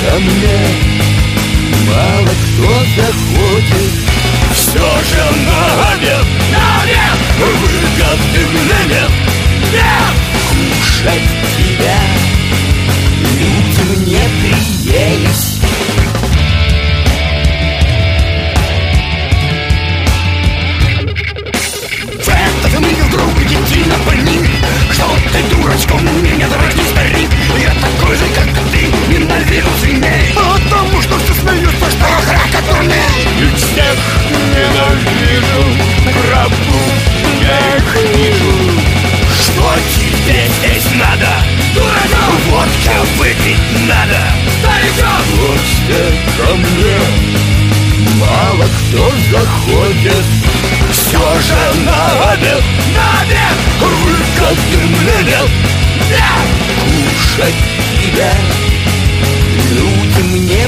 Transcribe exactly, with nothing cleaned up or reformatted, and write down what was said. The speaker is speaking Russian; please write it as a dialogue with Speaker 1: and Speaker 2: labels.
Speaker 1: ко мне мало кто заходит. Все же на обед, на обед выгодный нет, нет. Кушать тебя людям не приелись. В этот миг вдруг едино пойми, что ты дурачком меня дорогой старик. Я такой же, как и ты, ненавижу свиней, потому что все смеются, что я храка дурней. И всех ненавижу, правду я их вижу. Что тебе здесь надо? Дурачок! Водка выпить надо. Старичок! Гостя ко мне мало кто заходит. Все же на обед, на обед выгодный нет, нет. Кушать тебя людям не